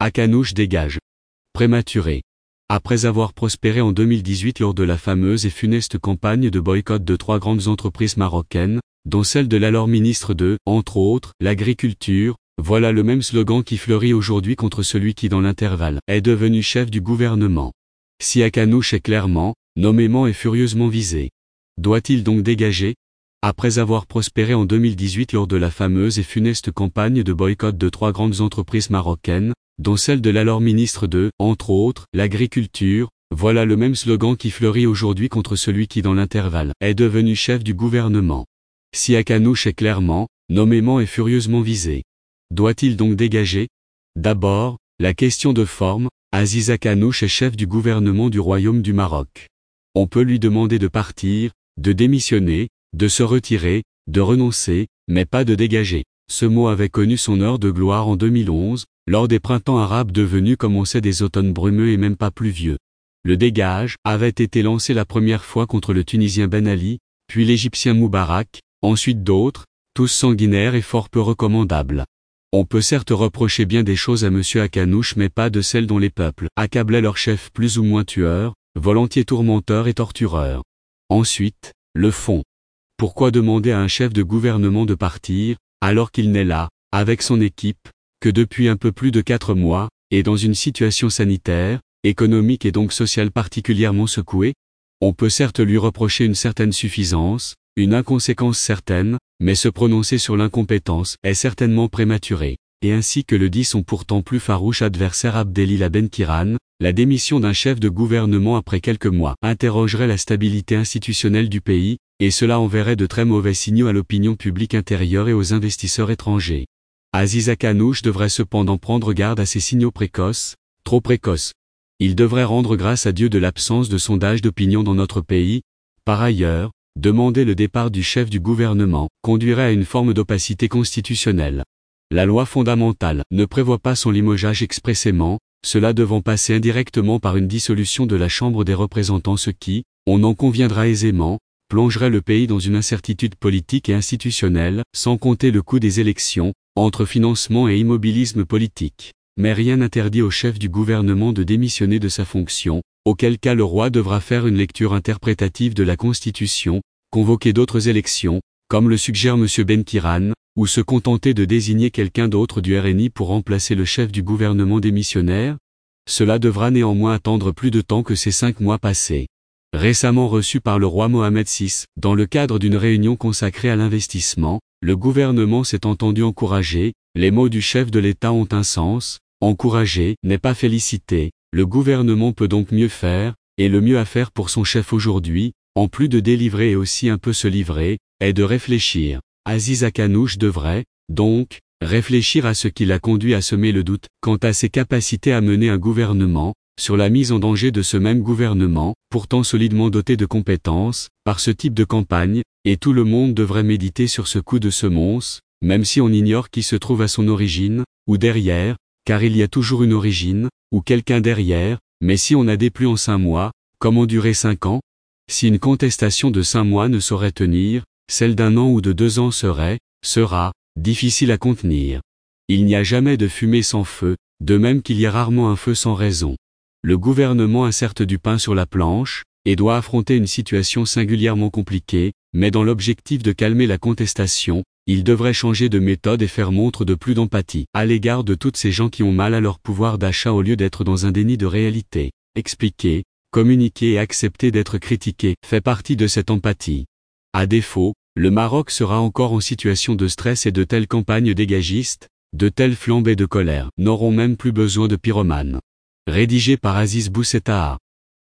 Hakanouch dégage. Prématuré. Après avoir prospéré en 2018 lors de la fameuse et funeste campagne de boycott de 3 grandes entreprises marocaines, dont celle de l'alors ministre de, entre autres, l'agriculture, voilà le même slogan qui fleurit aujourd'hui contre celui qui dans l'intervalle est devenu chef du gouvernement. Si Hakanouch est clairement, nommément et furieusement visé, doit-il donc dégager ? Après avoir prospéré en 2018 lors de la fameuse et funeste campagne de boycott de 3 grandes entreprises marocaines, dont celle de l'alors ministre de, entre autres, l'agriculture, voilà le même slogan qui fleurit aujourd'hui contre celui qui dans l'intervalle est devenu chef du gouvernement. Si Hakanouch est clairement, nommément et furieusement visé, doit-il donc dégager ? D'abord, la question de forme, Aziz Hakanouch est chef du gouvernement du Royaume du Maroc. On peut lui demander de partir, de démissionner, de se retirer, de renoncer, mais pas de dégager. Ce mot avait connu son heure de gloire en 2011, lors des printemps arabes devenus comme on sait des automnes brumeux et même pas pluvieux. Le dégage avait été lancé la première fois contre le Tunisien Ben Ali, puis l'Égyptien Moubarak, ensuite d'autres, tous sanguinaires et fort peu recommandables. On peut certes reprocher bien des choses à M. Hakanouch mais pas de celles dont les peuples accablaient leurs chefs plus ou moins tueurs, volontiers tourmenteurs et tortureurs. Ensuite, le fond. Pourquoi demander à un chef de gouvernement de partir, alors qu'il n'est là, avec son équipe, que depuis un peu plus de 4 mois, et dans une situation sanitaire, économique et donc sociale particulièrement secouée ? On peut certes lui reprocher une certaine suffisance, une inconséquence certaine, mais se prononcer sur l'incompétence est certainement prématuré. Et ainsi que le dit son pourtant plus farouche adversaire Abdelila Benkiran, la démission d'un chef de gouvernement après quelques mois interrogerait la stabilité institutionnelle du pays, et cela enverrait de très mauvais signaux à l'opinion publique intérieure et aux investisseurs étrangers. Aziz Hakanouch devrait cependant prendre garde à ces signaux précoces, trop précoces. Il devrait rendre grâce à Dieu de l'absence de sondage d'opinion dans notre pays. Par ailleurs, demander le départ du chef du gouvernement conduirait à une forme d'opacité constitutionnelle. La loi fondamentale ne prévoit pas son limogeage expressément, cela devant passer indirectement par une dissolution de la Chambre des représentants, ce qui, on en conviendra aisément, plongerait le pays dans une incertitude politique et institutionnelle, sans compter le coût des élections, entre financement et immobilisme politique. Mais rien n'interdit au chef du gouvernement de démissionner de sa fonction, auquel cas le roi devra faire une lecture interprétative de la Constitution, convoquer d'autres élections, comme le suggère M. Benkiran, ou se contenter de désigner quelqu'un d'autre du RNI pour remplacer le chef du gouvernement démissionnaire. Cela devra néanmoins attendre plus de temps que ces 5 mois passés. Récemment reçu par le roi Mohamed VI, dans le cadre d'une réunion consacrée à l'investissement, le gouvernement s'est entendu encourager, les mots du chef de l'État ont un sens, encourager n'est pas féliciter, le gouvernement peut donc mieux faire, et le mieux à faire pour son chef aujourd'hui, en plus de délivrer et aussi un peu se livrer, est de réfléchir. Aziz Hakanouch devrait, donc, réfléchir à ce qui l'a conduit à semer le doute quant à ses capacités à mener un gouvernement, sur la mise en danger de ce même gouvernement, pourtant solidement doté de compétences, par ce type de campagne, et tout le monde devrait méditer sur ce coup de semonce, même si on ignore qui se trouve à son origine, ou derrière, car il y a toujours une origine, ou quelqu'un derrière, mais si on a des pluies en 5 mois, comment durer 5 ans ? Si une contestation de 5 mois ne saurait tenir, celle d'1 an ou de 2 ans sera, difficile à contenir. Il n'y a jamais de fumée sans feu, de même qu'il y a rarement un feu sans raison. Le gouvernement a certes du pain sur la planche, et doit affronter une situation singulièrement compliquée, mais dans l'objectif de calmer la contestation, il devrait changer de méthode et faire montre de plus d'empathie à l'égard de toutes ces gens qui ont mal à leur pouvoir d'achat au lieu d'être dans un déni de réalité. Expliquer, communiquer et accepter d'être critiqué fait partie de cette empathie. À défaut, le Maroc sera encore en situation de stress et de telles campagnes dégagistes, de telles flambées de colère n'auront même plus besoin de pyromanes. Rédigé par Aziz Boussetaha.